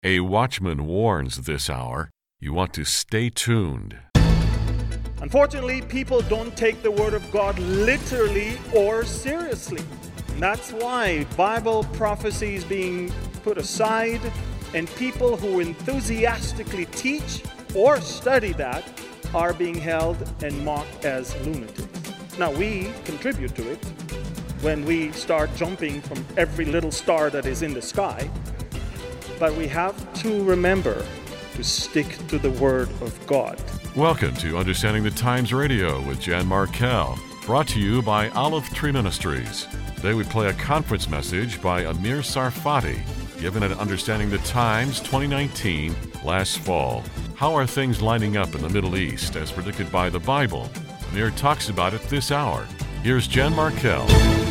A watchman warns this hour. You want to stay tuned. Unfortunately, people don't take the Word of God literally or seriously. And that's why Bible prophecy is being put aside, and people who enthusiastically teach or study that are being held and mocked as lunatics. Now, we contribute to it when we start jumping from every little star that is in the sky, but we have to remember to stick to the Word of God. Welcome to Understanding the Times Radio with Jan Markell, brought to you by Olive Tree Ministries. Today we play a conference message by Amir Tsarfati, given at Understanding the Times 2019 last fall. How are things lining up in the Middle East as predicted by the Bible? Amir talks about it this hour. Here's Jan Markell.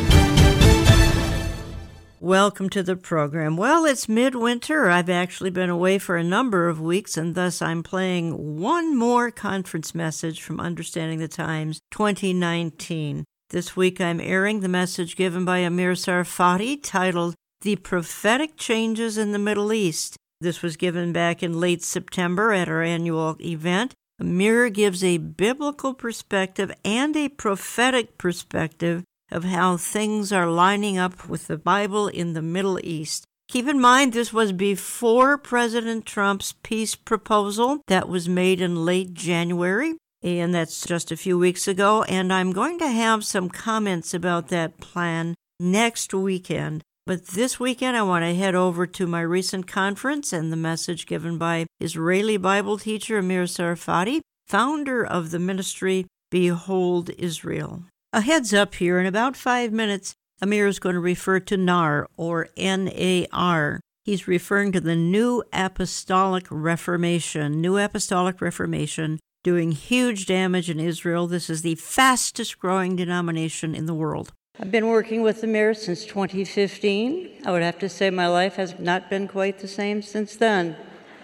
Welcome to the program. Well, it's midwinter. I've actually been away for a number of weeks, and thus I'm playing one more conference message from Understanding the Times 2019. This week I'm airing the message given by Amir Tsarfati titled, The Prophetic Changes in the Middle East. This was given back in late September at our annual event. Amir gives a biblical perspective and a prophetic perspective of how things are lining up with the Bible in the Middle East. Keep in mind, this was before President Trump's peace proposal that was made in late January, and that's just a few weeks ago, and I'm going to have some comments about that plan next weekend. But this weekend, I want to head over to my recent conference and the message given by Israeli Bible teacher Amir Tsarfati, founder of the ministry Behold Israel. A heads up here, in about 5 minutes, Amir is going to refer to NAR, or N-A-R. He's referring to the New Apostolic Reformation. New Apostolic Reformation doing huge damage in Israel. This is the fastest growing denomination in the world. I've been working with Amir since 2015. I would have to say my life has not been quite the same since then.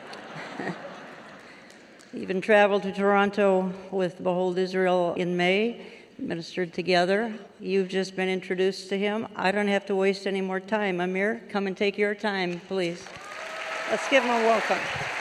Even traveled to Toronto with Behold Israel in May. Ministered together. You've just been introduced to him. I don't have to waste any more time. Amir, come and take your time, please. Let's give him a welcome.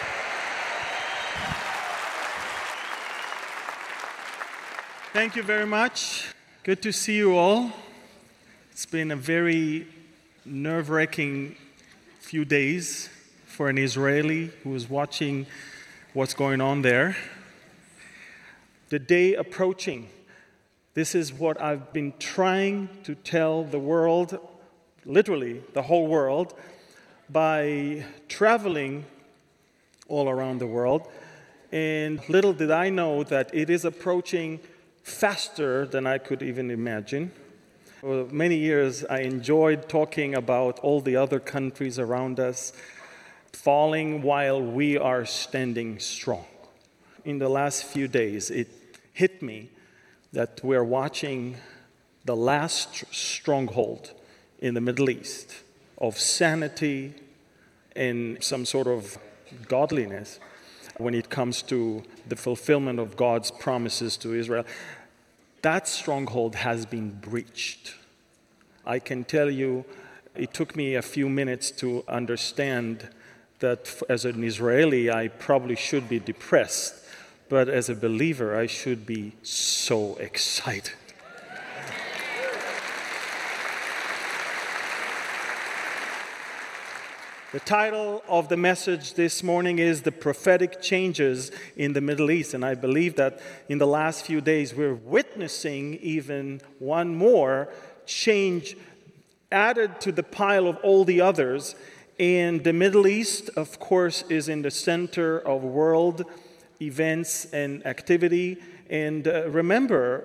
Thank you very much. Good to see you all. It's been a very nerve-wracking few days for an Israeli who is watching what's going on there. The day approaching. This is what I've been trying to tell the world, literally the whole world, by traveling all around the world. And little did I know that it is approaching faster than I could even imagine. For many years, I enjoyed talking about all the other countries around us falling while we are standing strong. In the last few days, it hit me that we're watching the last stronghold in the Middle East of sanity and some sort of godliness when it comes to the fulfillment of God's promises to Israel. That stronghold has been breached. I can tell you, it took me a few minutes to understand that as an Israeli, I probably should be depressed. But as a believer, I should be so excited. The title of the message this morning is The Prophetic Changes in the Middle East. And I believe that in the last few days, we're witnessing even one more change added to the pile of all the others. And the Middle East, of course, is in the center of world events and activity. And remember,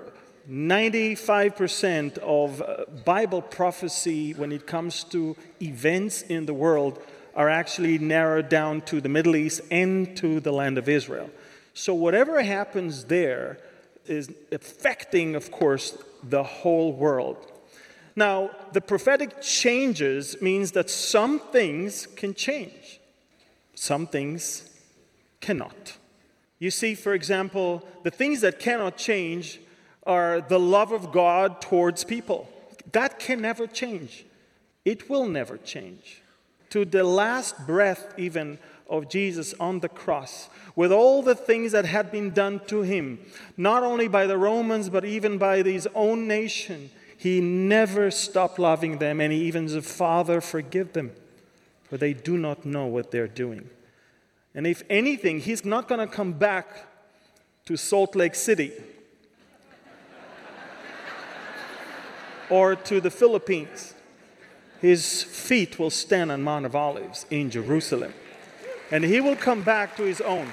95% of Bible prophecy when it comes to events in the world are actually narrowed down to the Middle East and to the land of Israel. So whatever happens there is affecting, of course, the whole world. Now, the prophetic changes means that some things can change. Some things cannot. You see, for example, the things that cannot change are the love of God towards people. That can never change. It will never change. to the last breath even of Jesus on the cross, with all the things that had been done to him, not only by the Romans, but even by his own nation, he never stopped loving them, and he even said, Father, forgive them, for they do not know what they're doing. And if anything, he's not going to come back to Salt Lake City or to the Philippines. His feet will stand on Mount of Olives in Jerusalem. And he will come back to his own.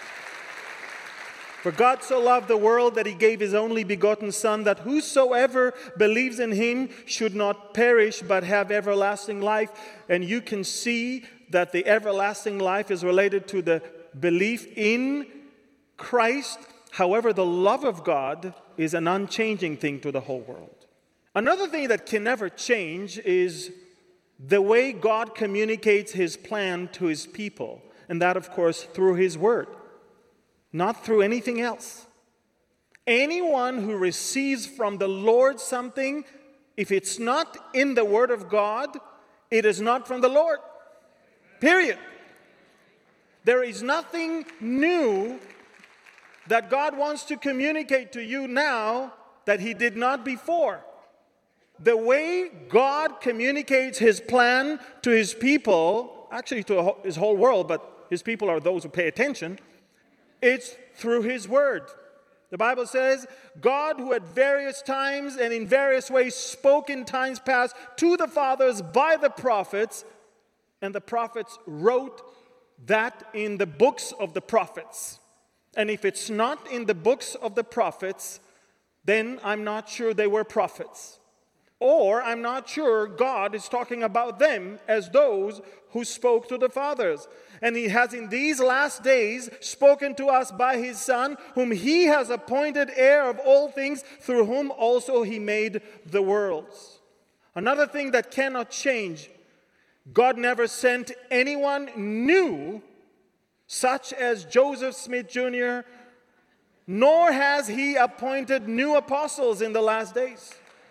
For God so loved the world that he gave his only begotten Son, that whosoever believes in him should not perish but have everlasting life. And you can see that the everlasting life is related to the belief in Christ. However, the love of God is an unchanging thing to the whole world. Another thing that can never change is the way God communicates his plan to his people. And that, of course, through his word, not through anything else. Anyone who receives from the Lord something, if it's not in the word of God, it is not from the Lord. Period. There is nothing new that God wants to communicate to you now that he did not before. The way God communicates his plan to his people, actually to his whole world, but his people are those who pay attention, it's through his word. The Bible says, God, who at various times and in various ways spoke in times past to the fathers by the prophets, and the prophets wrote that in the books of the prophets. And if it's not in the books of the prophets, then I'm not sure they were prophets. Or I'm not sure God is talking about them as those who spoke to the fathers. And he has in these last days spoken to us by his Son, whom he has appointed heir of all things, through whom also he made the worlds. Another thing that cannot change, God never sent anyone new, such as Joseph Smith Jr., nor has he appointed new apostles in the last days.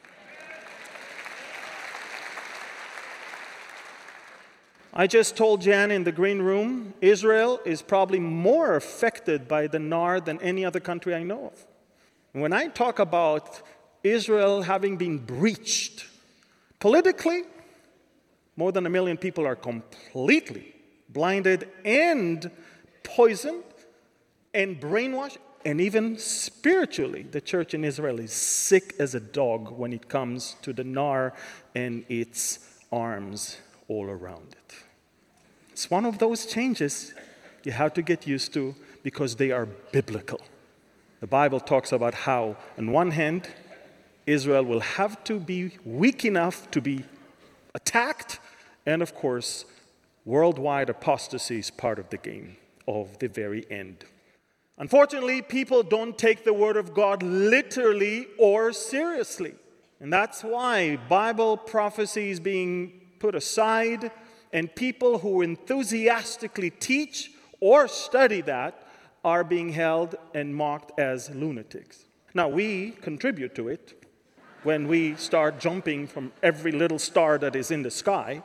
I just told Jan in the green room, Israel is probably more affected by the NAR than any other country I know of. When I talk about Israel having been breached politically, more than 1 million people are completely blinded and poisoned and brainwashed, and even spiritually, the church in Israel is sick as a dog when it comes to the NAR and its arms all around it. It's one of those changes you have to get used to because they are biblical. The Bible talks about how, on one hand, Israel will have to be weak enough to be attacked, and of course, worldwide apostasy is part of the game of the very end. Unfortunately, people don't take the Word of God literally or seriously. And that's why Bible prophecy is being put aside, and people who enthusiastically teach or study that are being held and mocked as lunatics. Now, we contribute to it when we start jumping from every little star that is in the sky,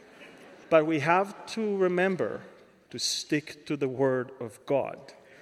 but we have to remember to stick to the Word of God.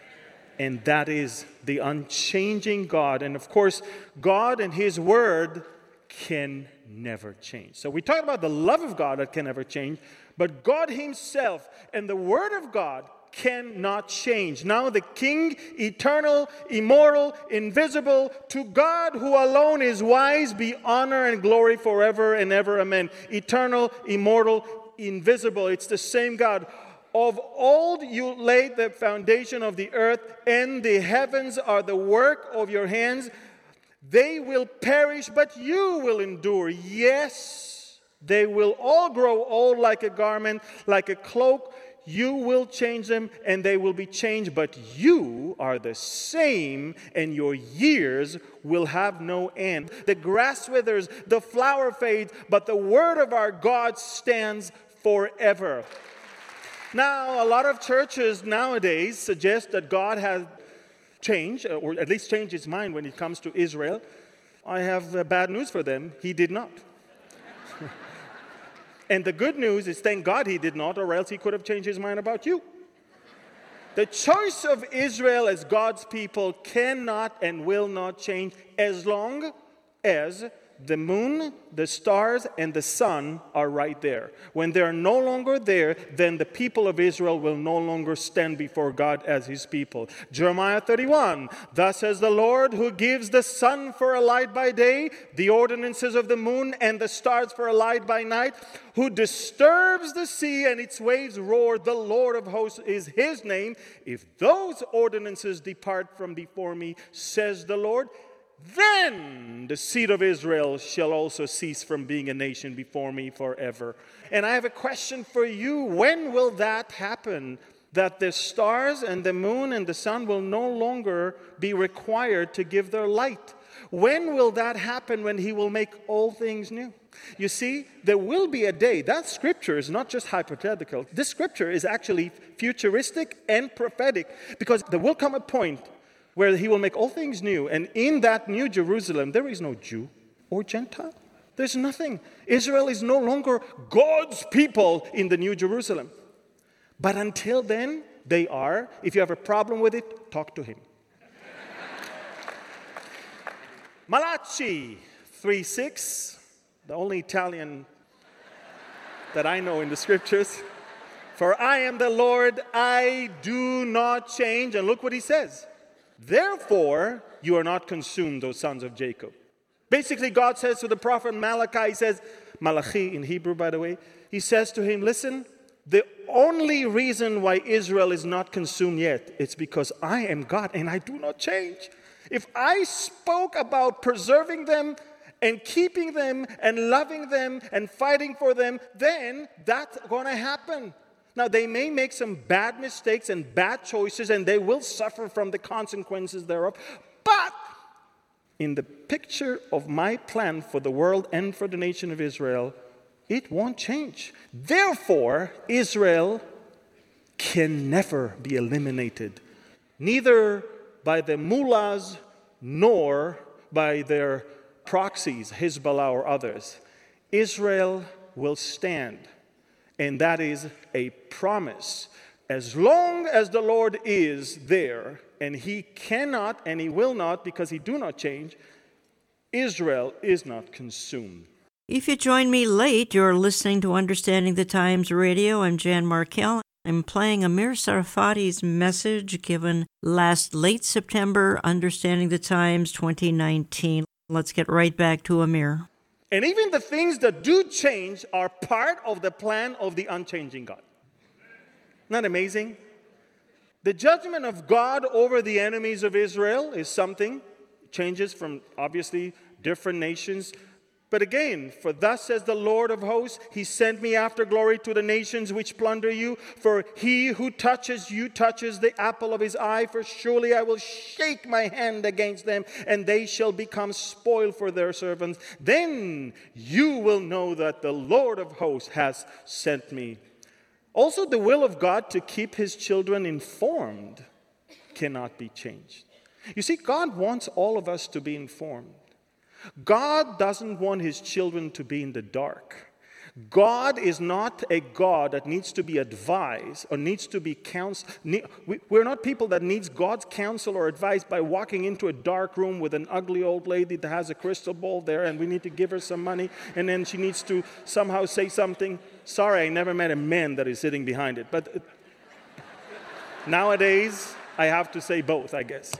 And that is the unchanging God. And of course, God and his Word can never change. So we talk about the love of God that can never change, but God himself and the Word of God cannot change. Now the King, eternal, immortal, invisible, to God who alone is wise, be honor and glory forever and ever. Amen. Eternal, immortal, invisible. It's the same God. Of old you laid the foundation of the earth, and the heavens are the work of your hands. They will perish, but you will endure. Yes, they will all grow old like a garment, like a cloak. You will change them, and they will be changed. But you are the same, and your years will have no end. The grass withers, the flower fades, but the word of our God stands forever. Now, a lot of churches nowadays suggest that God has changed, or at least changed his mind when it comes to Israel. I have bad news for them. He did not. And the good news is, thank God he did not, or else he could have changed his mind about you. The choice of Israel as God's people cannot and will not change as long as the moon, the stars, and the sun are right there. When they are no longer there, then the people of Israel will no longer stand before God as his people. Jeremiah 31, thus says the Lord, who gives the sun for a light by day, the ordinances of the moon and the stars for a light by night, who disturbs the sea and its waves roar, the Lord of hosts is his name. If those ordinances depart from before me, says the Lord, then the seed of Israel shall also cease from being a nation before me forever. And I have a question for you. When will that happen? That the stars and the moon and the sun will no longer be required to give their light? When will that happen? When he will make all things new? You see, there will be a day. That scripture is not just hypothetical. This scripture is actually futuristic and prophetic, because there will come a point where he will make all things new. And in that new Jerusalem, there is no Jew or Gentile. There's nothing. Israel is no longer God's people in the new Jerusalem. But until then, they are. If you have a problem with it, talk to him. Malachi 3:6, the only Italian that I know in the scriptures. For I am the Lord, I do not change. And look what he says. Therefore, you are not consumed, O sons of Jacob. Basically, God says to the prophet Malachi, he says, Malachi in Hebrew, by the way, he says to him, listen, the only reason why Israel is not consumed yet, it's because I am God and I do not change. If I spoke about preserving them and keeping them and loving them and fighting for them, then that's going to happen. Now, they may make some bad mistakes and bad choices, and they will suffer from the consequences thereof. But in the picture of my plan for the world and for the nation of Israel, it won't change. Therefore, Israel can never be eliminated, neither by the mullahs nor by their proxies, Hezbollah or others. Israel will stand. And that is a promise. As long as the Lord is there, and he cannot and he will not, because he do not change, Israel is not consumed. If you join me late, you're listening to Understanding the Times Radio. I'm Jan Markell. I'm playing Amir Tsarfati's message given last late September, Understanding the Times 2019. Let's get right back to Amir. And even the things that do change are part of the plan of the unchanging God. Isn't that amazing? The judgment of God over the enemies of Israel is something. Changes from, obviously, different nations. But again, for thus says the Lord of hosts, he sent me after glory to the nations which plunder you. For he who touches you touches the apple of his eye. For surely I will shake my hand against them, and they shall become spoil for their servants. Then you will know that the Lord of hosts has sent me. Also, the will of God to keep his children informed cannot be changed. You see, God wants all of us to be informed. God doesn't want his children to be in the dark. God is not a God that needs to be advised or needs to be counseled. We're not people that needs God's counsel or advice by walking into a dark room with an ugly old lady that has a crystal ball there, and we need to give her some money, and then she needs to somehow say something. Sorry, I never met a man that is sitting behind it. But nowadays, I have to say both, I guess.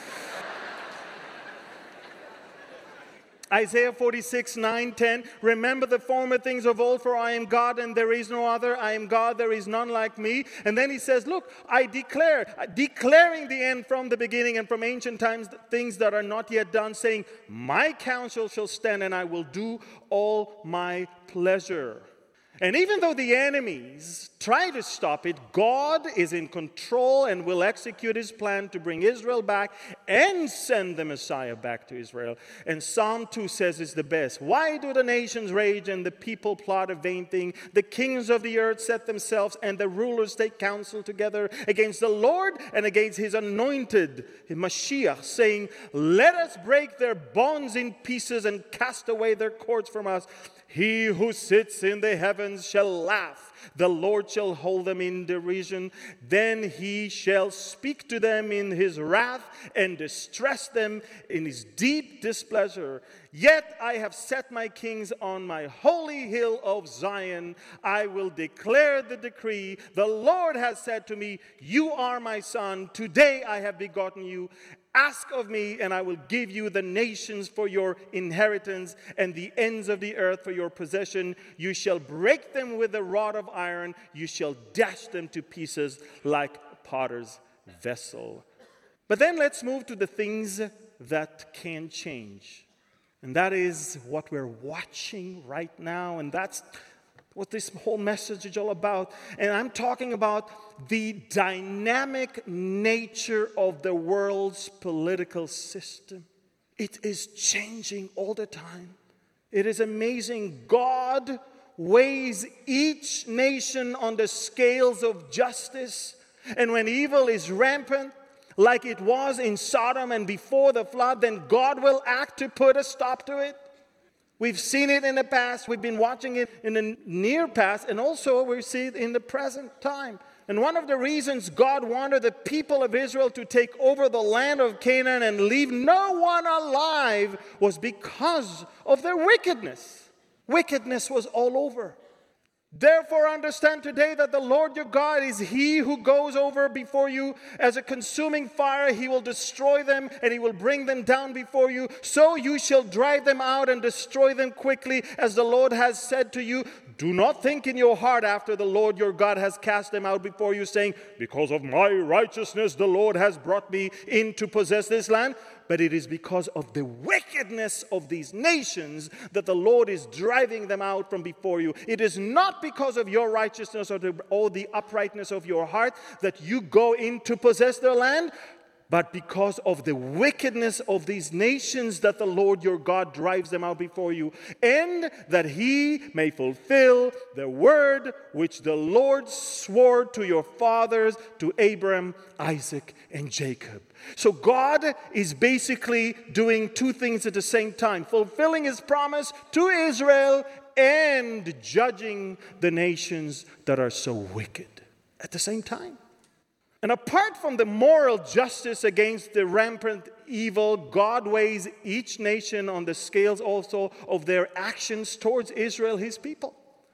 Isaiah 46, 9, 10, remember the former things of old, for I am God and there is no other. I am God, there is none like me. And then he says, look, I declare, declaring the end from the beginning and from ancient times, things that are not yet done, saying, my counsel shall stand and I will do all my pleasure. And even though the enemies try to stop it, God is in control and will execute his plan to bring Israel back and send the Messiah back to Israel. And Psalm 2 says it's the best. Why do the nations rage and the people plot a vain thing? The kings of the earth set themselves and the rulers take counsel together against the Lord and against his anointed, Mashiach, saying, let us break their bonds in pieces and cast away their cords from us. He who sits in the heavens shall laugh. The Lord shall hold them in derision. Then he shall speak to them in his wrath and distress them in his deep displeasure. Yet I have set my kings on my holy hill of Zion. I will declare the decree. The Lord has said to me, you are my son. Today I have begotten you. Ask of me, and I will give you the nations for your inheritance and the ends of the earth for your possession. You shall break them with a rod of iron. You shall dash them to pieces like a potter's vessel. But then let's move to the things that can change. And that is what we're watching right now. And that's what this whole message is all about. And I'm talking about the dynamic nature of the world's political system. It is changing all the time. It is amazing. God weighs each nation on the scales of justice. And when evil is rampant, like it was in Sodom and before the flood, then God will act to put a stop to it. We've seen it in the past, we've been watching it in the near past, and also we see it in the present time. And one of the reasons God wanted the people of Israel to take over the land of Canaan and leave no one alive was because of their wickedness. Wickedness was all over. Therefore understand today that the Lord your God is he who goes over before you as a consuming fire. He will destroy them and he will bring them down before you. So you shall drive them out and destroy them quickly, as the Lord has said to you. Do not think in your heart after the Lord your God has cast them out before you, saying, because of my righteousness the Lord has brought me in to possess this land. But it is because of the wickedness of these nations that the Lord is driving them out from before you. It is not because of your righteousness or the uprightness of your heart that you go in to possess their land, but because of the wickedness of these nations that the Lord your God drives them out before you, and that he may fulfill the word which the Lord swore to your fathers, to Abraham, Isaac, and Jacob. So God is basically doing two things at the same time: fulfilling his promise to Israel and judging the nations that are so wicked at the same time. And apart from the moral justice against the rampant evil, God weighs each nation on the scales also of their actions towards Israel, his people.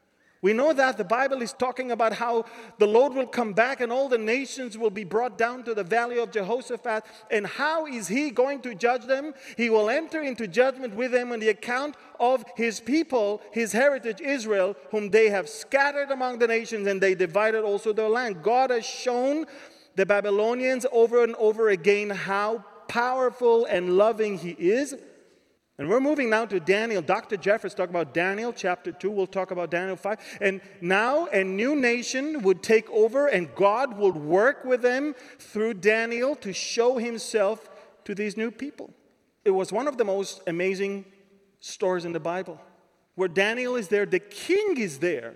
We know that the Bible is talking about how the Lord will come back and all the nations will be brought down to the valley of Jehoshaphat. And how is he going to judge them? He will enter into judgment with them on the account of his people, his heritage Israel, whom they have scattered among the nations, and they divided also their land. God has shown the Babylonians over and over again how powerful and loving he is. And we're moving now to Daniel. Dr. Jeffers talked about Daniel chapter 2. We'll talk about Daniel 5. And now a new nation would take over, and God would work with them through Daniel to show himself to these new people. It was one of the most amazing stories in the Bible, where Daniel is there, the king is there.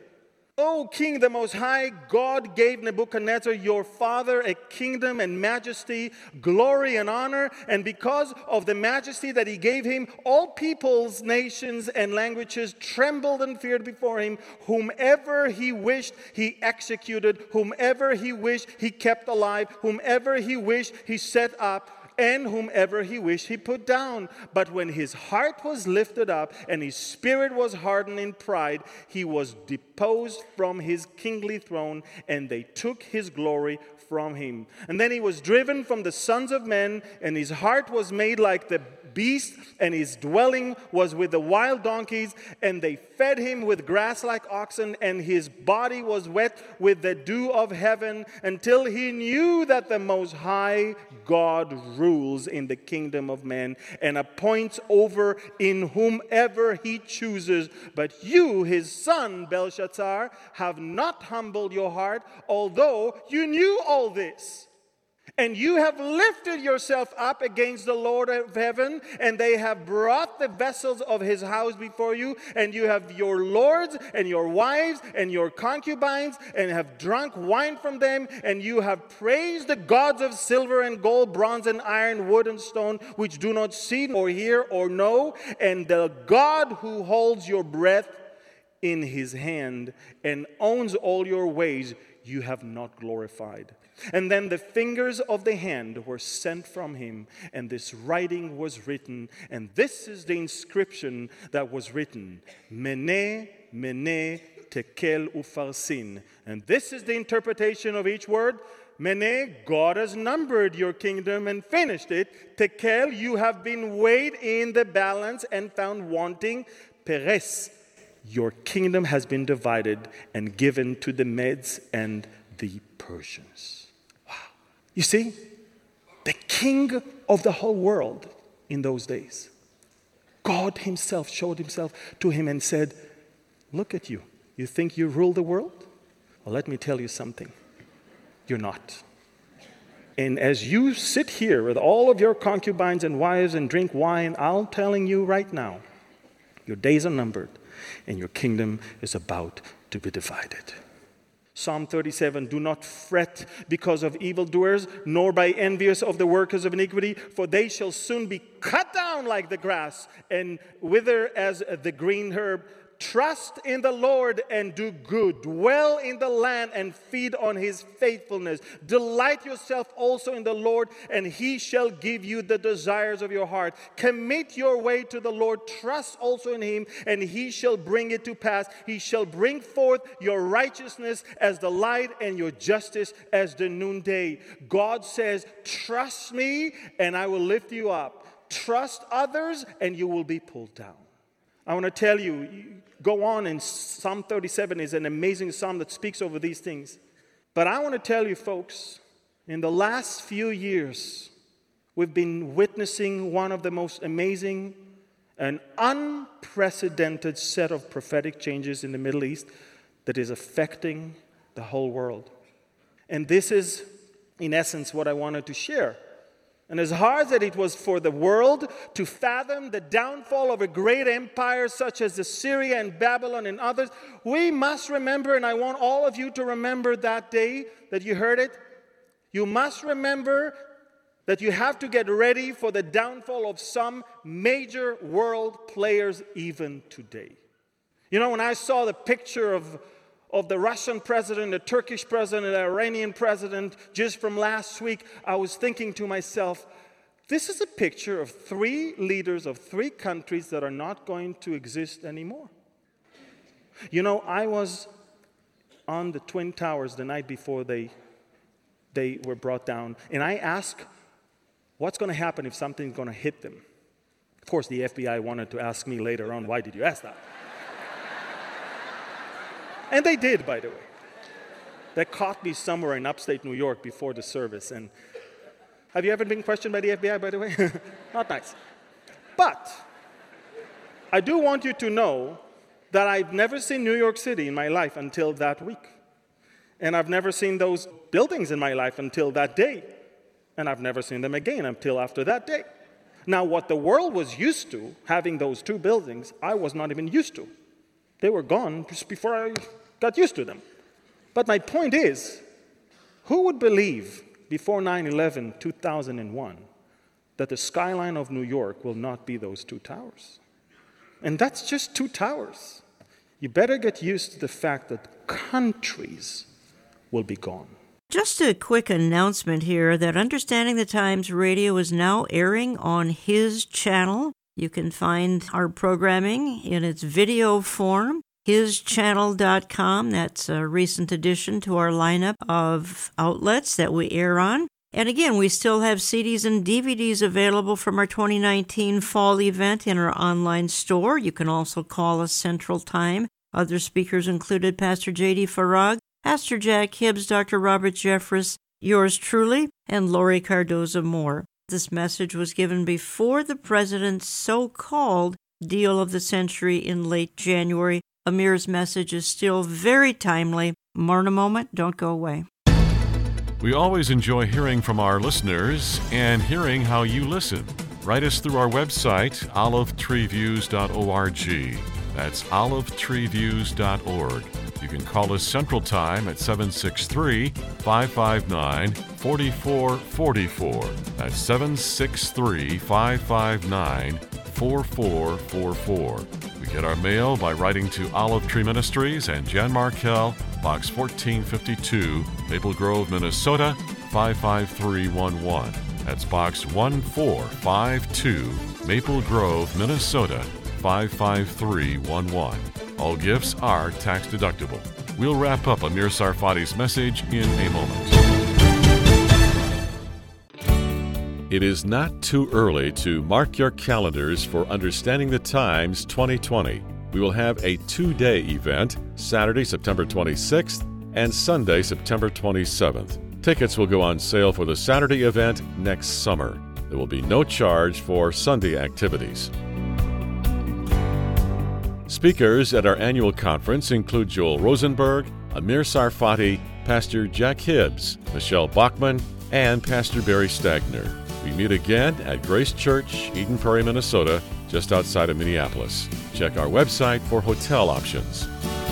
O King, the Most High, God gave Nebuchadnezzar, your father, a kingdom and majesty, glory and honor. And because of the majesty that he gave him, all peoples, nations, and languages trembled and feared before him. Whomever he wished, he executed. Whomever he wished, he kept alive. Whomever he wished, he set up. And whomever he wished, he put down. But when his heart was lifted up and his spirit was hardened in pride, he was deposed from his kingly throne, and they took his glory from him. And then he was driven from the sons of men, and his heart was made like the beast, and his dwelling was with the wild donkeys, and they fed him with grass like oxen, and his body was wet with the dew of heaven, until he knew that the Most High God rules in the kingdom of men, and appoints over in whomever he chooses. But you, his son Belshazzar, have not humbled your heart, although you knew all this. And you have lifted yourself up against the Lord of heaven, and they have brought the vessels of his house before you, and you have your lords and your wives and your concubines, and have drunk wine from them, and you have praised the gods of silver and gold, bronze and iron, wood and stone, which do not see or hear or know, and the God who holds your breath in his hand and owns all your ways, you have not glorified. And then the fingers of the hand were sent from him, and this writing was written, and this is the inscription that was written, Mene, Mene, Tekel Upharsin. And this is the interpretation of each word. Mene, God has numbered your kingdom and finished it. Tekel, you have been weighed in the balance and found wanting. Peres, your kingdom has been divided and given to the Medes and the Persians. Wow. You see, the king of the whole world in those days, God himself showed himself to him and said, look at you. You think you rule the world? Well, let me tell you something. You're not. And as you sit here with all of your concubines and wives and drink wine, I'm telling you right now, your days are numbered and your kingdom is about to be divided. Psalm 37, do not fret because of evildoers, nor by envious of the workers of iniquity, for they shall soon be cut down like the grass and wither as the green herb. Trust in the Lord and do good. Dwell in the land and feed on his faithfulness. Delight yourself also in the Lord, and he shall give you the desires of your heart. Commit your way to the Lord. Trust also in him, and he shall bring it to pass. He shall bring forth your righteousness as the light and your justice as the noonday. God says, trust me, and I will lift you up. Trust others, and you will be pulled down. I want to tell you, go on, and Psalm 37 is an amazing psalm that speaks over these things. But I want to tell you, folks, in the last few years, we've been witnessing one of the most amazing and unprecedented set of prophetic changes in the Middle East that is affecting the whole world. And this is, in essence, what I wanted to share. And as hard as it was for the world to fathom the downfall of a great empire such as Assyria and Babylon and others, we must remember, and I want all of you to remember that day that you heard it. You must remember that you have to get ready for the downfall of some major world players even today. You know, when I saw the picture of the Russian president, the Turkish president, the Iranian president just from last week, I was thinking to myself, this is a picture of three leaders of three countries that are not going to exist anymore. You know, I was on the Twin Towers the night before they were brought down, and I asked, what's going to happen if something's going to hit them? Of course, the FBI wanted to ask me later on, why did you ask that? And they did, by the way. They caught me somewhere in upstate New York before the service. And have you ever been questioned by the FBI, by the way? Not nice. But I do want you to know that I've never seen New York City in my life until that week. And I've never seen those buildings in my life until that day. And I've never seen them again until after that day. Now, what the world was used to, having those two buildings, I was not even used to. They were gone just before I got used to them. But my point is, who would believe before 9/11, 2001, that the skyline of New York will not be those two towers? And that's just two towers. You better get used to the fact that countries will be gone. Just a quick announcement here that Understanding the Times Radio is now airing on his channel. You can find our programming in its video form, hischannel.com. That's a recent addition to our lineup of outlets that we air on. And again, we still have CDs and DVDs available from our 2019 fall event in our online store. You can also call us Central Time. Other speakers included Pastor J.D. Farag, Pastor Jack Hibbs, Dr. Robert Jeffress, yours truly, and Lori Cardoza Moore. This message was given before the president's so-called deal of the century in late January. Amir's message is still very timely. More in a moment. Don't go away. We always enjoy hearing from our listeners and hearing how you listen. Write us through our website, olivetreeviews.org. That's olivetreeviews.org. You can call us Central Time at 763-559-4444. That's 763-559-4444. We get our mail by writing to Olive Tree Ministries and Jan Markell, Box 1452, Maple Grove, Minnesota, 55311. That's Box 1452, Maple Grove, Minnesota, 55311. All gifts are tax deductible. We'll wrap up Amir Sarfati's message in a moment. It is not too early to mark your calendars for Understanding the Times 2020. We will have a 2-day event, Saturday, September 26th, and Sunday, September 27th. Tickets will go on sale for the Saturday event next summer. There will be no charge for Sunday activities. Speakers at our annual conference include Joel Rosenberg, Amir Sarfati, Pastor Jack Hibbs, Michelle Bachman, and Pastor Barry Stagner. We meet again at Grace Church, Eden Prairie, Minnesota, just outside of Minneapolis. Check our website for hotel options.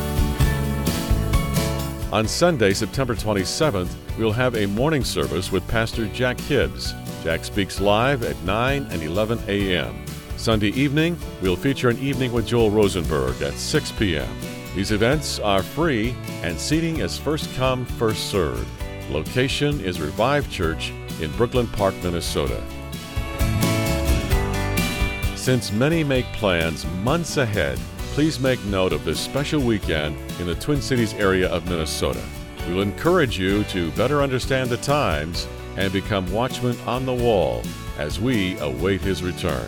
On Sunday, September 27th, we'll have a morning service with Pastor Jack Hibbs. Jack speaks live at 9 and 11 a.m. Sunday evening, we'll feature an evening with Joel Rosenberg at 6 p.m. These events are free and seating is first come, first served. Location is Revive Church in Brooklyn Park, Minnesota. Since many make plans months ahead, please make note of this special weekend in the Twin Cities area of Minnesota. We will encourage you to better understand the times and become watchmen on the wall as we await his return.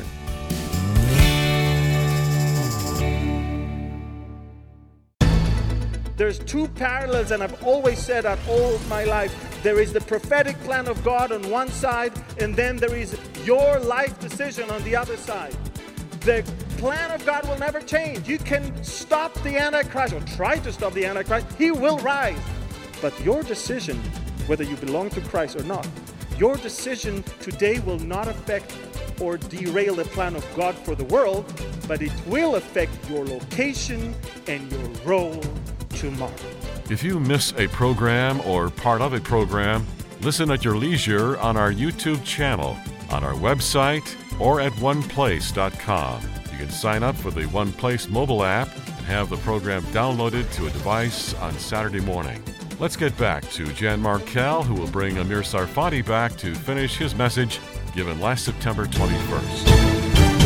There's two parallels, and I've always said that all my life. There is the prophetic plan of God on one side, and then there is your life decision on the other side. The plan of God will never change. You can stop the Antichrist, or try to stop the Antichrist. He will rise. But your decision, whether you belong to Christ or not, your decision today will not affect or derail the plan of God for the world, but it will affect your location and your role tomorrow. If you miss a program or part of a program, listen at your leisure on our YouTube channel, on our website, or at oneplace.com. You can sign up for the One Place mobile app and have the program downloaded to a device on Saturday morning. Let's get back to Jan Markell, who will bring Amir Sarfati back to finish his message given last September 21st.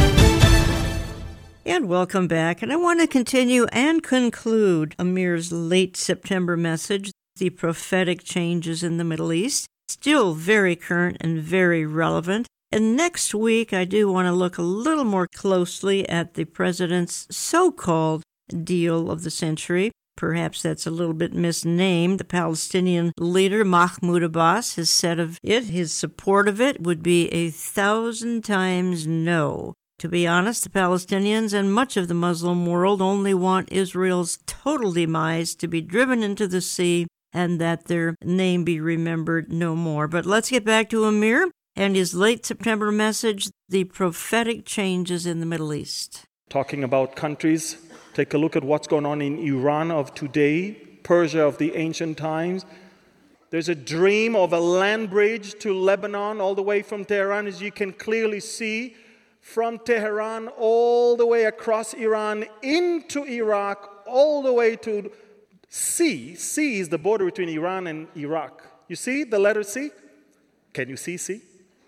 And welcome back. And I want to continue and conclude Amir's late September message, the prophetic changes in the Middle East, still very current and very relevant. And next week, I do want to look a little more closely at the president's so-called deal of the century. Perhaps that's a little bit misnamed. The Palestinian leader, Mahmoud Abbas, has said of it, his support of it would be 1,000 times no. To be honest, the Palestinians and much of the Muslim world only want Israel's total demise, to be driven into the sea, and that their name be remembered no more. But let's get back to Amir and his late September message, the prophetic changes in the Middle East. Talking about countries, take a look at what's going on in Iran of today, Persia of the ancient times. There's a dream of a land bridge to Lebanon all the way from Tehran, as you can clearly see, from Tehran all the way across Iran into Iraq, all the way to C. C is the border between Iran and Iraq. You see the letter C? Can you see C?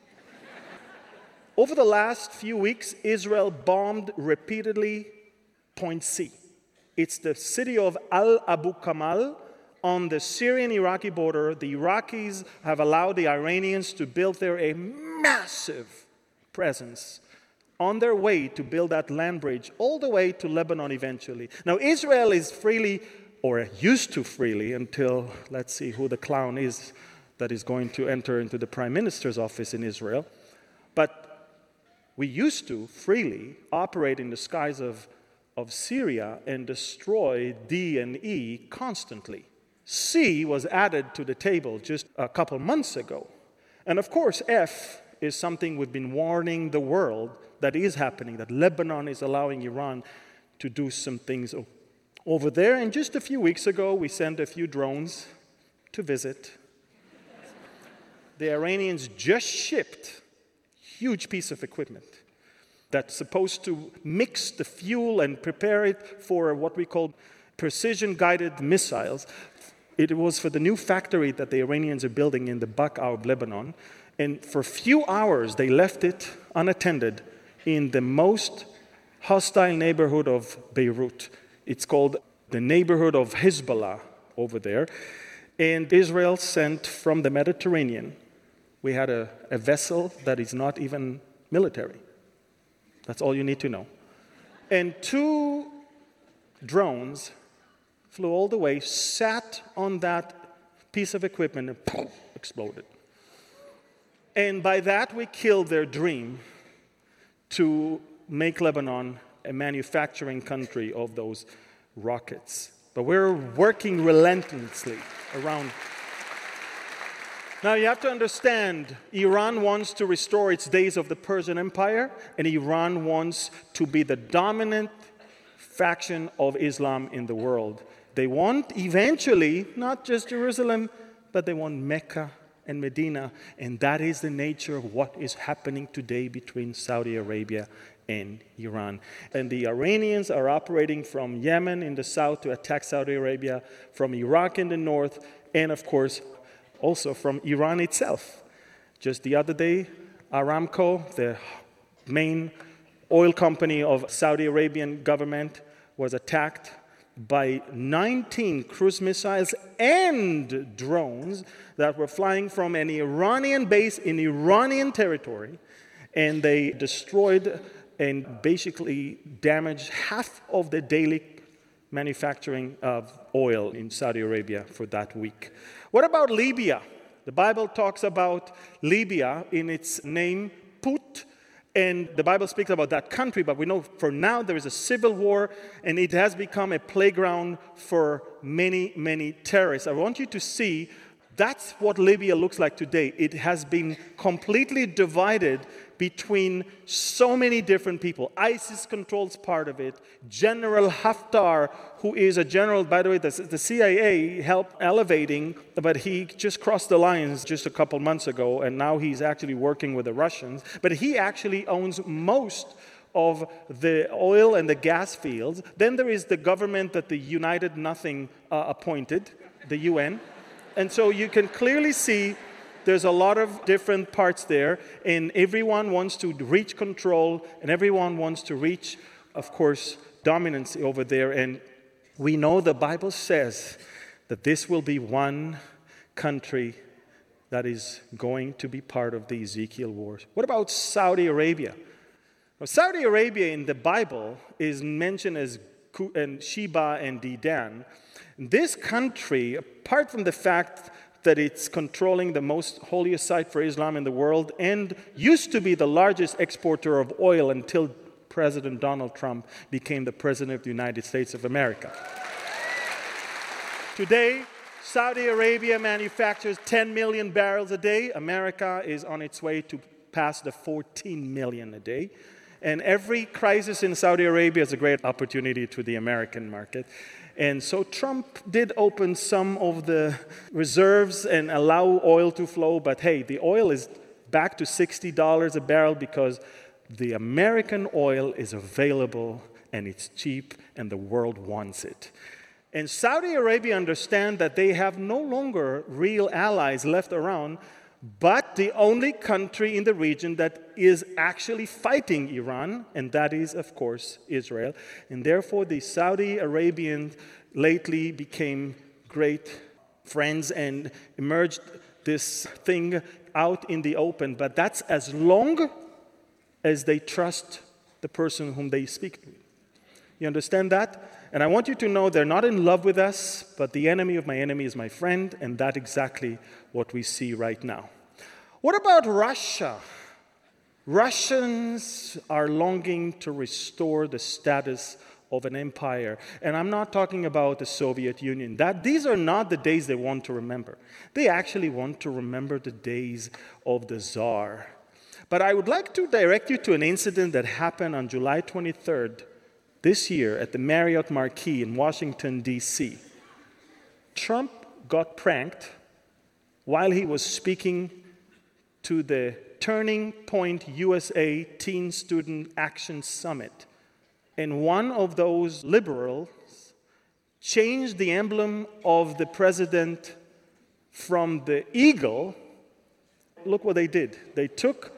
Over the last few weeks, Israel bombed repeatedly Point C. It's the city of Al-Abu Kamal on the Syrian-Iraqi border. The Iraqis have allowed the Iranians to build there a massive presence on their way to build that land bridge all the way to Lebanon eventually. Now, Israel is freely, or used to freely, until, let's see who the clown is that is going to enter into the prime minister's office in Israel. But we used to freely operate in the skies of Syria and destroy D and E constantly. C was added to the table just a couple months ago. And of course, F is something we've been warning the world that is happening, that Lebanon is allowing Iran to do some things over there. And just a few weeks ago, we sent a few drones to visit. The Iranians just shipped a huge piece of equipment that's supposed to mix the fuel and prepare it for what we call precision-guided missiles. It was for the new factory that the Iranians are building in the Baqa of Lebanon. And for a few hours, they left it unattended in the most hostile neighborhood of Beirut. It's called the neighborhood of Hezbollah over there. And Israel sent from the Mediterranean, we had a vessel that is not even military. That's all you need to know. And 2 drones flew all the way, sat on that piece of equipment, and poof, exploded. And by that, we killed their dream to make Lebanon a manufacturing country of those rockets. But we're working relentlessly around. Now, you have to understand, Iran wants to restore its days of the Persian Empire, and Iran wants to be the dominant faction of Islam in the world. They want eventually, not just Jerusalem, but they want Mecca and Medina, and that is the nature of what is happening today between Saudi Arabia and Iran. And the Iranians are operating from Yemen in the south to attack Saudi Arabia, from Iraq in the north, and of course, also from Iran itself. Just the other day, Aramco, the main oil company of Saudi Arabian government, was attacked by 19 cruise missiles and drones that were flying from an Iranian base in Iranian territory, and they destroyed and basically damaged half of the daily manufacturing of oil in Saudi Arabia for that week. What about Libya? The Bible talks about Libya in its name, Put, and the Bible speaks about that country, but we know for now there is a civil war, and it has become a playground for many, many terrorists. I want you to see that's what Libya looks like today. It has been completely divided between so many different people. ISIS controls part of it. General Haftar, who is a general, by the way, the CIA helped elevating, but he just crossed the lines just a couple months ago, and now he's actually working with the Russians. But he actually owns most of the oil and the gas fields. Then there is the government that the United Nothing appointed, the UN. And so you can clearly see there's a lot of different parts there, and everyone wants to reach control, and everyone wants to reach, of course, dominance over there. And we know the Bible says that this will be one country that is going to be part of the Ezekiel wars. What about Saudi Arabia? Well, Saudi Arabia in the Bible is mentioned as Sheba and Dedan. This country, apart from the fact that it's controlling the most holiest site for Islam in the world and used to be the largest exporter of oil until President Donald Trump became the President of the United States of America. Today, Saudi Arabia manufactures 10 million barrels a day. America is on its way to pass the 14 million a day. And every crisis in Saudi Arabia is a great opportunity to the American market. And so Trump did open some of the reserves and allow oil to flow, but hey, the oil is back to $60 a barrel because the American oil is available and it's cheap and the world wants it. And Saudi Arabia understand that they have no longer real allies left around, but the only country in the region that is actually fighting Iran, and that is, of course, Israel. And therefore, the Saudi Arabians lately became great friends and emerged this thing out in the open. But that's as long as they trust the person whom they speak to. You understand that? And I want you to know they're not in love with us, but the enemy of my enemy is my friend, and that's exactly what we see right now. What about Russia? Russians are longing to restore the status of an empire. And I'm not talking about the Soviet Union. These are not the days they want to remember. They actually want to remember the days of the Tsar. But I would like to direct you to an incident that happened on July 23rd this year at the Marriott Marquis in Washington, D.C. Trump got pranked while he was speaking to the Turning Point USA Teen Student Action Summit. And one of those liberals changed the emblem of the president from the eagle. Look what they did. They took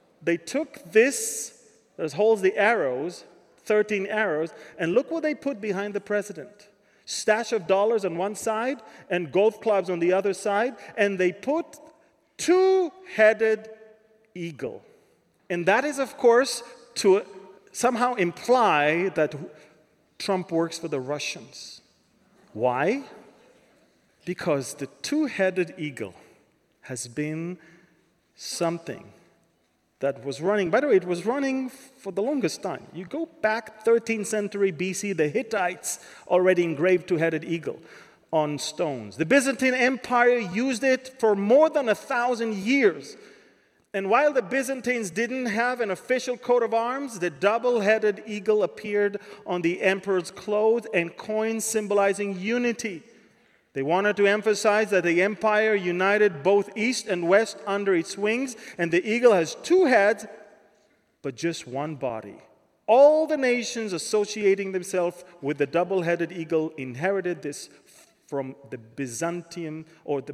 this that holds the arrows, 13 arrows, and look what they put behind the president. Stash of dollars on one side and golf clubs on the other side, and they put two-headed eagle. And that is, of course, to somehow imply that Trump works for the Russians. Why? Because the two-headed eagle has been something that was running. By the way, it was running for the longest time. You go back 13th century BC, the Hittites already engraved two-headed eagle on stones. The Byzantine Empire used it for more than 1,000 years. And while the Byzantines didn't have an official coat of arms, the double-headed eagle appeared on the emperor's clothes and coins symbolizing unity. They wanted to emphasize that the empire united both east and west under its wings, and the eagle has two heads, but just one body. All the nations associating themselves with the double-headed eagle inherited this from the Byzantine,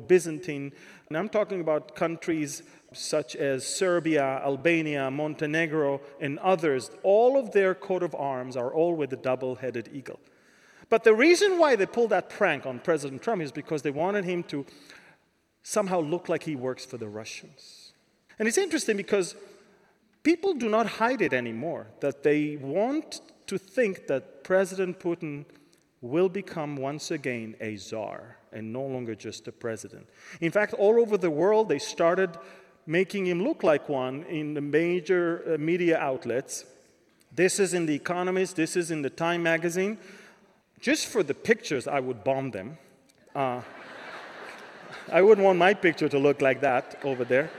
and I'm talking about countries such as Serbia, Albania, Montenegro, and others. All of their coat of arms are all with the double-headed eagle. But the reason why they pulled that prank on President Trump is because they wanted him to somehow look like he works for the Russians. And it's interesting because people do not hide it anymore, that they want to think that President Putin will become once again a czar and no longer just a president. In fact, all over the world, they started making him look like one in the major media outlets. This is in The Economist, this is in the Time magazine. Just for the pictures, I would bomb them. I wouldn't want my picture to look like that over there.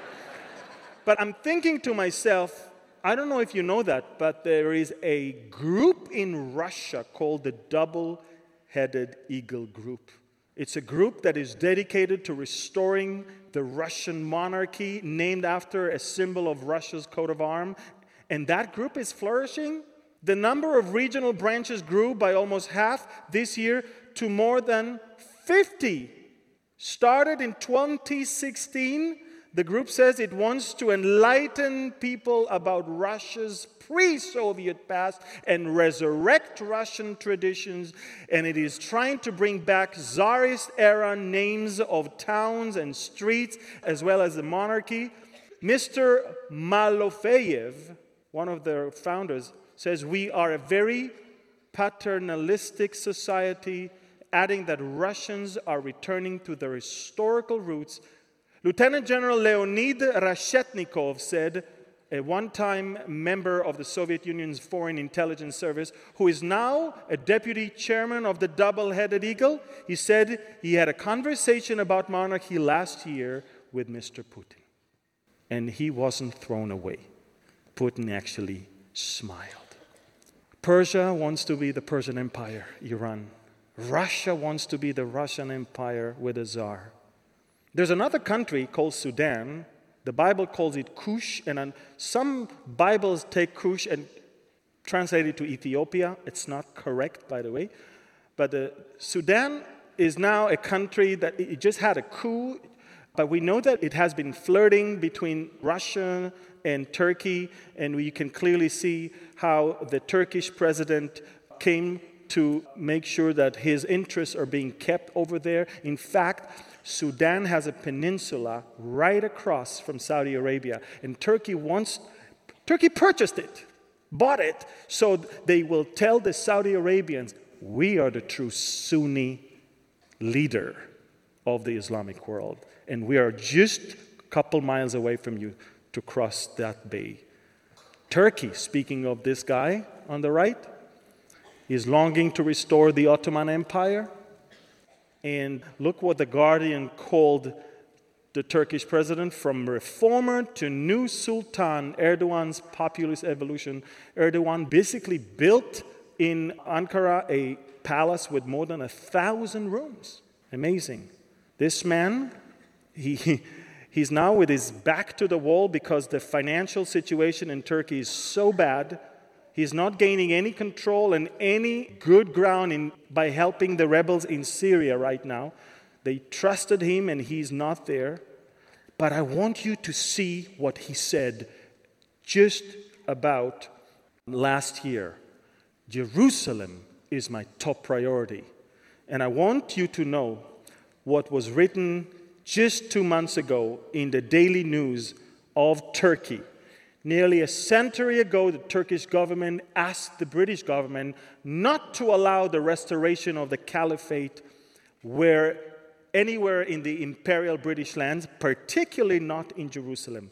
But I'm thinking to myself, I don't know if you know that, but there is a group in Russia called the Double-Headed Eagle Group. It's a group that is dedicated to restoring the Russian monarchy, named after a symbol of Russia's coat of arms. And that group is flourishing. The number of regional branches grew by almost half this year to more than 50. Started in 2016, the group says it wants to enlighten people about Russia's pre-Soviet past and resurrect Russian traditions, and it is trying to bring back Tsarist-era names of towns and streets, as well as the monarchy. Mr. Malofeyev, one of the founders, says we are a very paternalistic society, adding that Russians are returning to their historical roots. Lieutenant General Leonid Reshetnikov said, a one-time member of the Soviet Union's Foreign Intelligence Service, who is now a deputy chairman of the Double-Headed Eagle, he said he had a conversation about monarchy last year with Mr. Putin. And he wasn't thrown away. Putin actually smiled. Persia wants to be the Persian Empire, Iran. Russia wants to be the Russian Empire with a czar. There's another country called Sudan. The Bible calls it Kush, and some Bibles take Kush and translate it to Ethiopia. It's not correct, by the way. But Sudan is now a country that it just had a coup, but we know that it has been flirting between Russia and Turkey, and we can clearly see how the Turkish president came to make sure that his interests are being kept over there. In fact, Sudan has a peninsula right across from Saudi Arabia, and Turkey purchased it, bought it, so they will tell the Saudi Arabians, we are the true Sunni leader of the Islamic world, and we are just a couple miles away from you to cross that bay. Turkey, speaking of this guy on the right, He's longing to restore the Ottoman Empire. And look what The Guardian called the Turkish president: from reformer to new sultan, Erdogan's populist evolution. Erdogan basically built in Ankara a palace with more than 1,000 rooms. Amazing. This man, he's now with his back to the wall because the financial situation in Turkey is so bad. He's not gaining any control and any good ground by helping the rebels in Syria right now. They trusted him and he's not there. But I want you to see what he said just about last year. Jerusalem is my top priority. And I want you to know what was written just 2 months ago in the Daily News of Turkey. Nearly a century ago, the Turkish government asked the British government not to allow the restoration of the caliphate anywhere in the imperial British lands, particularly not in Jerusalem.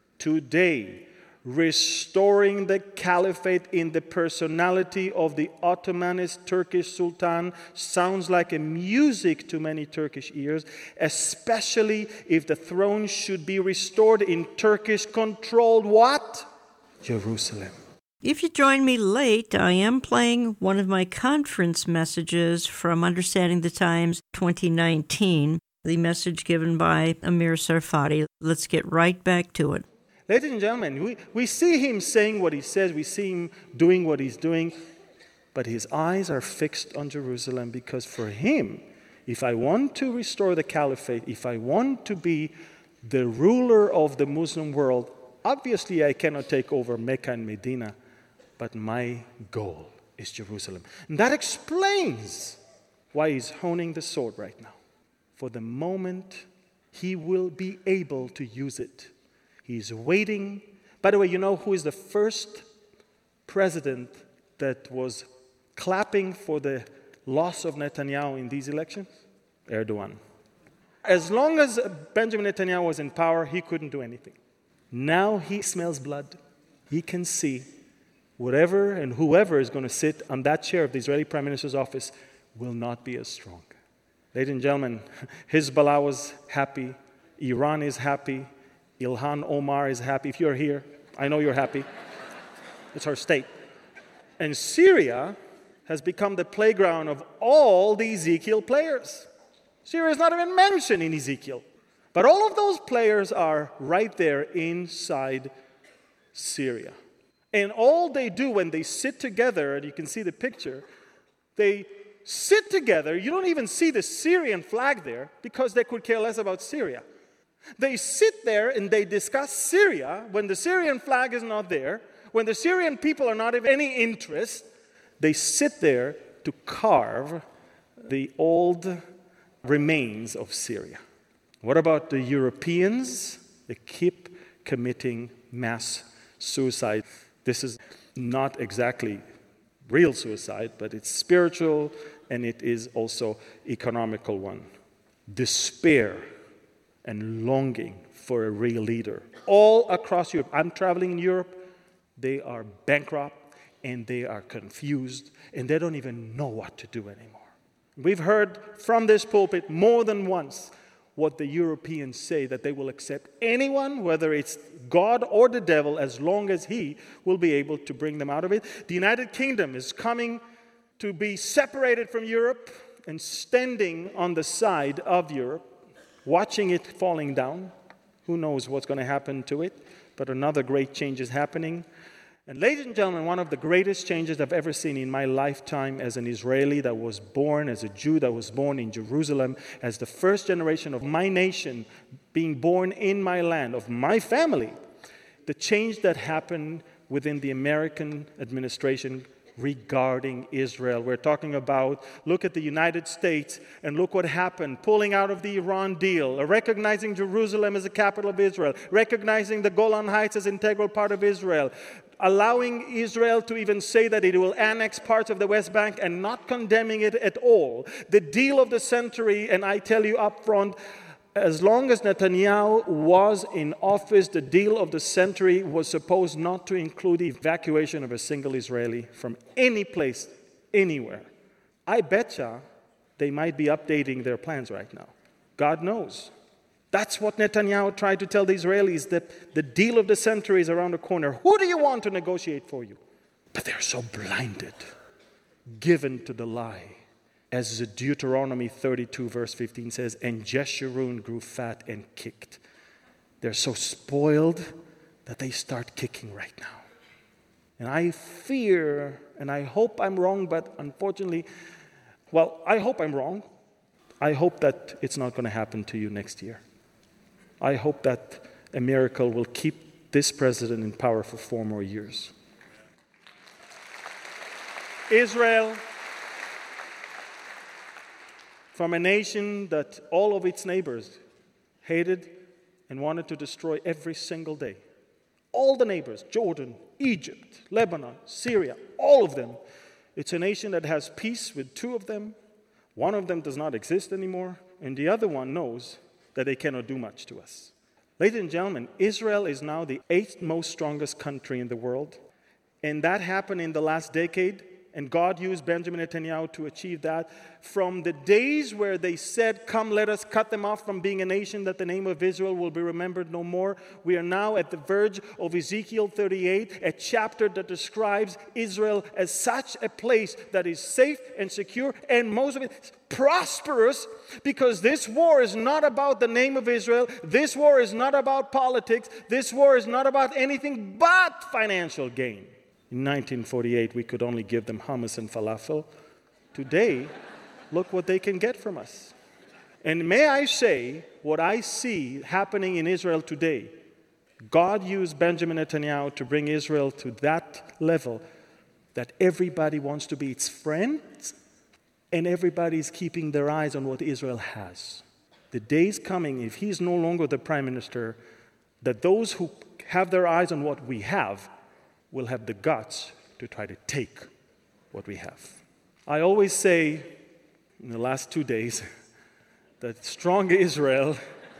Today, restoring the caliphate in the personality of the Ottomanist Turkish Sultan sounds like a music to many Turkish ears, especially if the throne should be restored in Turkish-controlled what? Jerusalem. If you join me late, I am playing one of my conference messages from Understanding the Times 2019, the message given by Amir Tsarfati. Let's get right back to it. Ladies and gentlemen, we see him saying what he says, we see him doing what he's doing, but his eyes are fixed on Jerusalem because for him, if I want to restore the caliphate, if I want to be the ruler of the Muslim world, obviously I cannot take over Mecca and Medina, but my goal is Jerusalem. And that explains why he's honing the sword right now. For the moment, he will be able to use it. He's waiting. By the way, you know who is the first president that was clapping for the loss of Netanyahu in these elections? Erdogan. As long as Benjamin Netanyahu was in power, he couldn't do anything. Now he smells blood. He can see whatever and whoever is going to sit on that chair of the Israeli Prime Minister's office will not be as strong. Ladies and gentlemen, Hezbollah was happy. Iran is happy. Ilhan Omar is happy. If you're here, I know you're happy. It's our state. And Syria has become the playground of all the Ezekiel players. Syria is not even mentioned in Ezekiel. But all of those players are right there inside Syria. And all they do when they sit together, and you can see the picture, they sit together. You don't even see the Syrian flag there because they could care less about Syria. They sit there and they discuss Syria when the Syrian flag is not there, when the Syrian people are not of any interest. They sit there to carve the old remains of Syria. What about the Europeans? They keep committing mass suicide. This is not exactly real suicide, but it's spiritual and it is also economical one. Despair and longing for a real leader. All across Europe. I'm traveling in Europe. They are bankrupt and they are confused and they don't even know what to do anymore. We've heard from this pulpit more than once what the Europeans say, that they will accept anyone, whether it's God or the devil, as long as he will be able to bring them out of it. The United Kingdom is coming to be separated from Europe and standing on the side of Europe, watching it falling down. Who knows what's going to happen to it? But another great change is happening. And ladies and gentlemen, one of the greatest changes I've ever seen in my lifetime as an Israeli that was born, as a Jew that was born in Jerusalem, as the first generation of my nation being born in my land, of my family, the change that happened within the American administration regarding Israel. We're talking about, look at the United States and look what happened, pulling out of the Iran deal, recognizing Jerusalem as the capital of Israel, recognizing the Golan Heights as an integral part of Israel, allowing Israel to even say that it will annex parts of the West Bank and not condemning it at all. The deal of the century, and I tell you up front, as long as Netanyahu was in office, the deal of the century was supposed not to include the evacuation of a single Israeli from any place anywhere. I betcha they might be updating their plans right now. God knows. That's what Netanyahu tried to tell the Israelis, that the deal of the century is around the corner. Who do you want to negotiate for you? But they're so blinded, given to the lie. As Deuteronomy 32 verse 15 says, and Jeshurun grew fat and kicked. They're so spoiled that they start kicking right now. And I fear, and I hope I'm wrong, but unfortunately, I hope I'm wrong. I hope that it's not going to happen to you next year. I hope that a miracle will keep this president in power for 4 more years. Israel, from a nation that all of its neighbors hated and wanted to destroy every single day. All the neighbors, Jordan, Egypt, Lebanon, Syria, all of them. It's a nation that has peace with 2 of them. One of them does not exist anymore, and the other one knows that they cannot do much to us. Ladies and gentlemen, Israel is now the 8th most strongest country in the world, and that happened in the last decade. And God used Benjamin Netanyahu to achieve that. From the days where they said, come, let us cut them off from being a nation, that the name of Israel will be remembered no more. We are now at the verge of Ezekiel 38, a chapter that describes Israel as such a place that is safe and secure, and most of it prosperous, because this war is not about the name of Israel. This war is not about politics. This war is not about anything but financial gain. In 1948, we could only give them hummus and falafel. Today, look what they can get from us. And may I say, what I see happening in Israel today, God used Benjamin Netanyahu to bring Israel to that level that everybody wants to be its friends, and everybody's keeping their eyes on what Israel has. The day is coming, if he's no longer the prime minister, that those who have their eyes on what we have will have the guts to try to take what we have. I always say, in the last 2 days, that strong Israel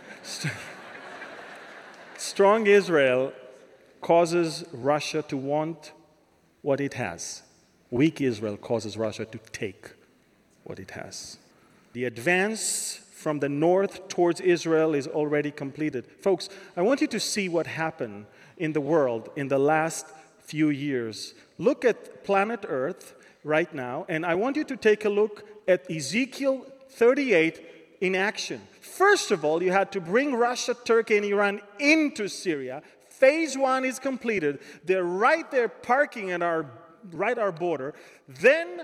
causes Russia to want what it has. Weak Israel causes Russia to take what it has. The advance from the north towards Israel is already completed. Folks, I want you to see what happened in the world in the last few years. Look at planet Earth right now, and I want you to take a look at Ezekiel 38 in action. First of all, you had to bring Russia, Turkey, and Iran into Syria. Phase 1 is completed. They're right there parking at our border. Then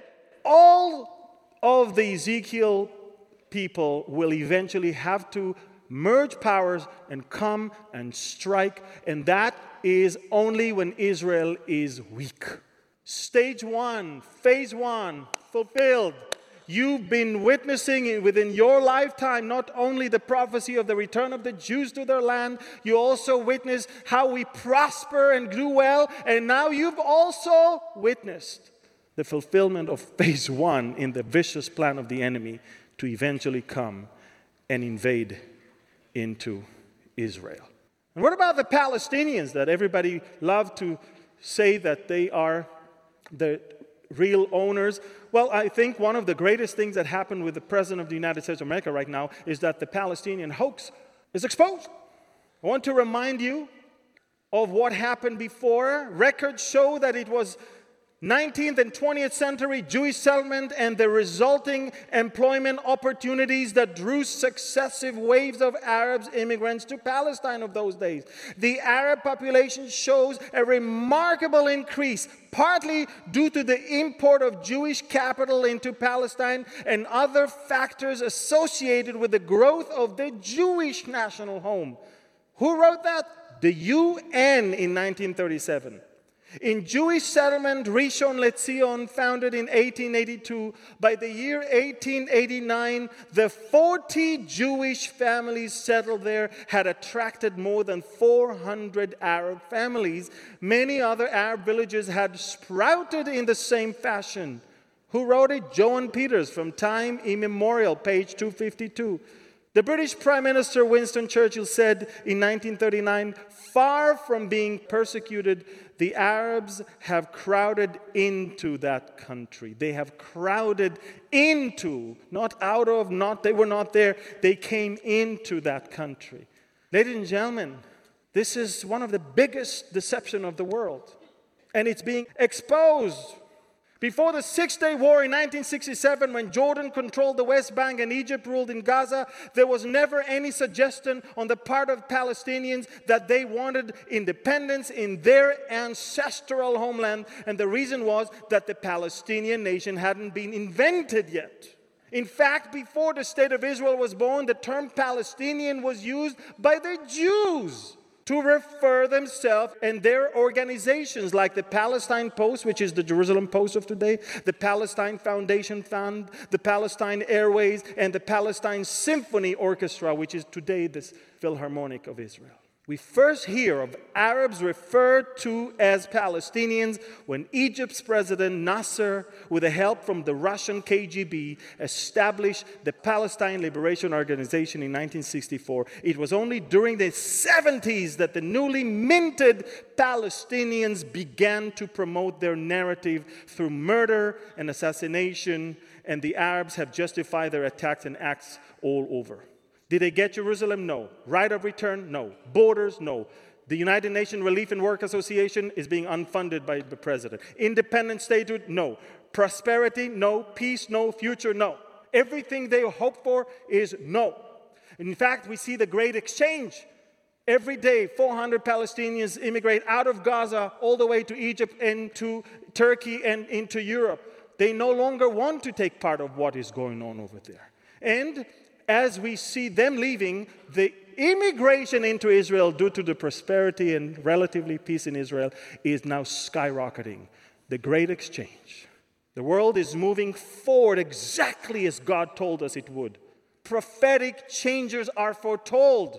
all of the Ezekiel people will eventually have to merge powers and come and strike, and that is only when Israel is weak. Stage 1, phase 1, fulfilled. You've been witnessing within your lifetime not only the prophecy of the return of the Jews to their land, you also witnessed how we prosper and do well, and now you've also witnessed the fulfillment of phase 1 in the vicious plan of the enemy to eventually come and invade into Israel. And what about the Palestinians that everybody loves to say that they are the real owners? Well, I think one of the greatest things that happened with the President of the United States of America right now is that the Palestinian hoax is exposed. I want to remind you of what happened before. Records show that it was 19th and 20th century Jewish settlement and the resulting employment opportunities that drew successive waves of Arab immigrants to Palestine of those days. The Arab population shows a remarkable increase, partly due to the import of Jewish capital into Palestine and other factors associated with the growth of the Jewish national home. Who wrote that? The UN in 1937. In Jewish settlement Rishon LeZion, founded in 1882, by the year 1889, the 40 Jewish families settled there had attracted more than 400 Arab families. Many other Arab villages had sprouted in the same fashion. Who wrote it? Joan Peters from Time Immemorial, page 252. The British Prime Minister Winston Churchill said in 1939, far from being persecuted, the Arabs have crowded into that country. They have crowded into, not out of, they were not there. They came into that country. Ladies and gentlemen, this is one of the biggest deceptions of the world. And it's being exposed. Before the Six-Day War in 1967, when Jordan controlled the West Bank and Egypt ruled in Gaza, there was never any suggestion on the part of Palestinians that they wanted independence in their ancestral homeland. And the reason was that the Palestinian nation hadn't been invented yet. In fact, before the State of Israel was born, the term Palestinian was used by the Jews to refer themselves and their organizations like the Palestine Post, which is the Jerusalem Post of today, the Palestine Foundation Fund, the Palestine Airways, and the Palestine Symphony Orchestra, which is today the Philharmonic of Israel. We first hear of Arabs referred to as Palestinians when Egypt's President Nasser, with the help from the Russian KGB, established the Palestine Liberation Organization in 1964. It was only during the 70s that the newly minted Palestinians began to promote their narrative through murder and assassination, and the Arabs have justified their attacks and acts all over. Did they get Jerusalem? No. Right of return? No. Borders? No. The United Nations Relief and Work Association is being unfunded by the president. Independent statehood? No. Prosperity? No. Peace? No. Future? No. Everything they hope for is no. In fact, we see the great exchange. Every day, 400 Palestinians immigrate out of Gaza all the way to Egypt and to Turkey and into Europe. They no longer want to take part of what is going on over there. And as we see them leaving, the immigration into Israel due to the prosperity and relatively peace in Israel is now skyrocketing. The great exchange. The world is moving forward exactly as God told us it would. Prophetic changes are foretold.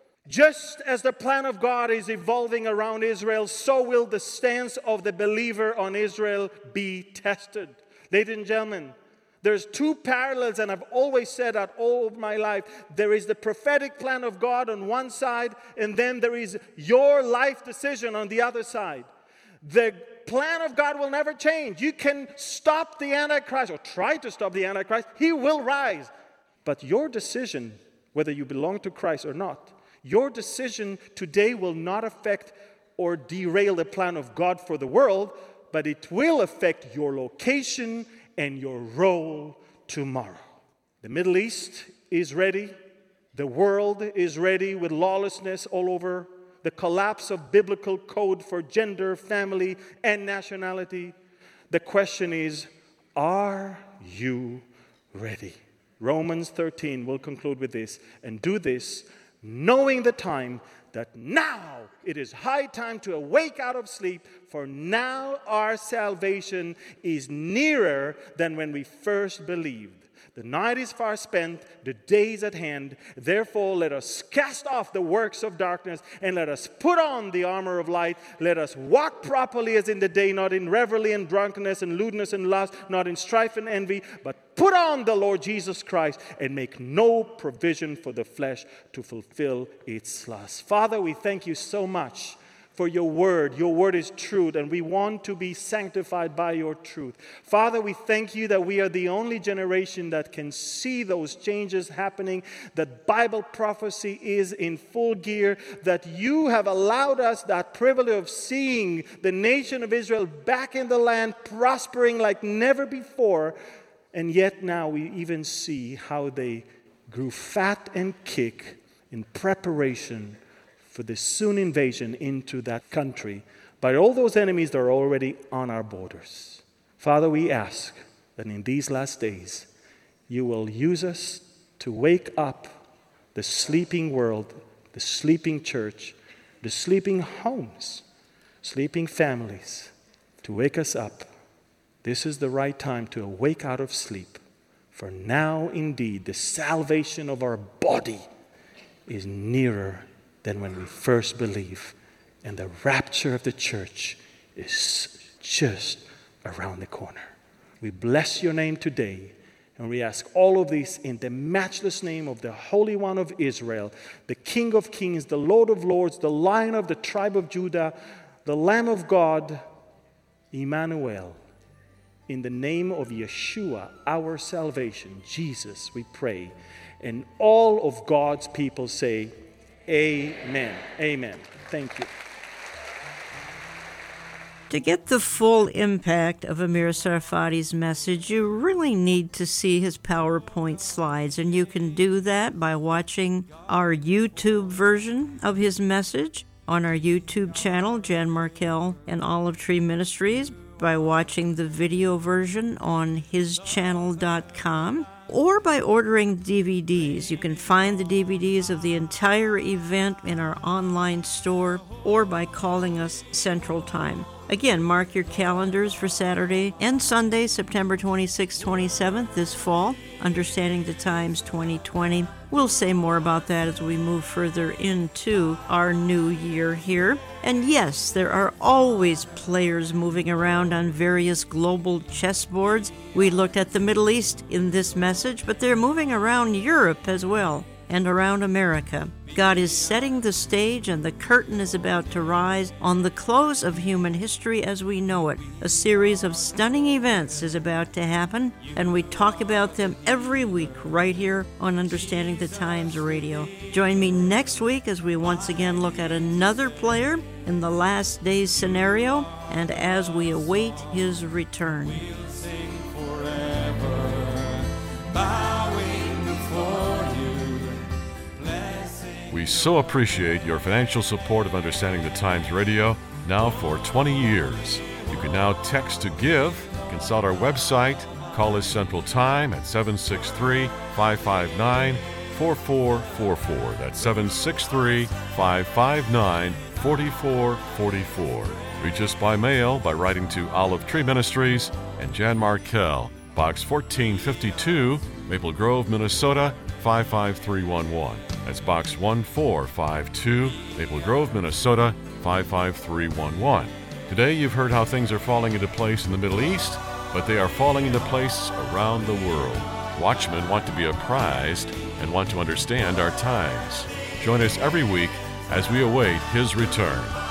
Just as the plan of God is evolving around Israel, so will the stance of the believer on Israel be tested. Ladies and gentlemen, there's two parallels, and I've always said that all of my life. There is the prophetic plan of God on one side, and then there is your life decision on the other side. The plan of God will never change. You can stop the Antichrist, or try to stop the Antichrist. He will rise. But your decision, whether you belong to Christ or not, your decision today will not affect or derail the plan of God for the world, but it will affect your location and your role tomorrow. The Middle East is ready. The world is ready with lawlessness all over. The collapse of biblical code for gender, family, and nationality. The question is, are you ready? Romans 13 will conclude with this. And do this, knowing the time that now it is high time to awake out of sleep, for now our salvation is nearer than when we first believed. The night is far spent, the day is at hand. Therefore, let us cast off the works of darkness and let us put on the armor of light. Let us walk properly as in the day, not in revelry and drunkenness and lewdness and lust, not in strife and envy, but put on the Lord Jesus Christ and make no provision for the flesh to fulfill its lusts. Father, we thank you so much for your word. Your word is truth, and we want to be sanctified by your truth. Father, we thank you that we are the only generation that can see those changes happening, that Bible prophecy is in full gear, that you have allowed us that privilege of seeing the nation of Israel back in the land, prospering like never before, and yet now we even see how they grew fat and kick in preparation for the soon invasion into that country by all those enemies that are already on our borders. Father, we ask that in these last days, you will use us to wake up the sleeping world, the sleeping church, the sleeping homes, sleeping families, to wake us up. This is the right time to awake out of sleep, for now indeed the salvation of our body is nearer than when we first believe. And the rapture of the church is just around the corner. We bless your name today, And we ask all of this in the matchless name of the Holy One of Israel, the King of Kings, the Lord of Lords, the Lion of the tribe of Judah, the Lamb of God, Emmanuel. In the name of Yeshua, our salvation, Jesus, we pray. And all of God's people say, Amen. Amen. Thank you. To get the full impact of Amir Tsarfati's message, you really need to see his PowerPoint slides, and you can do that by watching our YouTube version of his message on our YouTube channel, Jan Markell and Olive Tree Ministries, by watching the video version on hischannel.com, or by ordering DVDs. You can find the DVDs of the entire event in our online store, or by calling us Central Time. Again, mark your calendars for Saturday and Sunday, September 26th, 27th this fall, Understanding the Times 2020. We'll say more about that as we move further into our new year here. And yes, there are always players moving around on various global chessboards. We looked at the Middle East in this message, but they're moving around Europe as well, and around America. God is setting the stage, and the curtain is about to rise on the close of human history as we know it. A series of stunning events is about to happen, and we talk about them every week right here on Understanding the Times Radio. Join me next week as we once again look at another player in the last days scenario, and as we await his return. We'll sing forever, bowing before you. We so appreciate your financial support of Understanding the Times Radio, now for 20 years. You can now text to give, consult our website, call us Central Time at 763-559-4444. That's 763-559-4444. Reach us by mail by writing to Olive Tree Ministries and Jan Markell, Box 1452, Maple Grove, Minnesota, 55311. That's Box 1452, Maple Grove, Minnesota, 55311. Today you've heard how things are falling into place in the Middle East, but they are falling into place around the world. Watchmen want to be apprised and want to understand our times. Join us every week as we await his return.